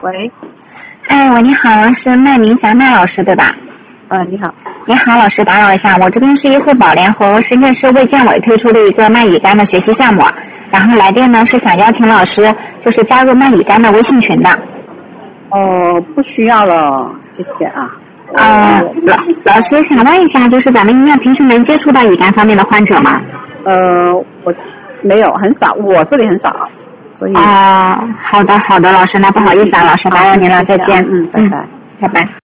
喂， 喂，你好，是麦明霞麦老师对吧？ 你好。 你好，老师，打扰一下，我这边是医护保联和深圳市卫健委推出的一个麦乙肝的学习项目，然后来电呢是想邀请老师就是加入麦乙肝的微信群的。 不需要了，谢谢啊。 老师想问一下，就是咱们医院平时能接触到乙肝方面的患者吗？ 我没有，很少，我这里很少，所以。 好的，老师，那不好意思啊，老师打扰您了，再见。 拜拜。 拜拜。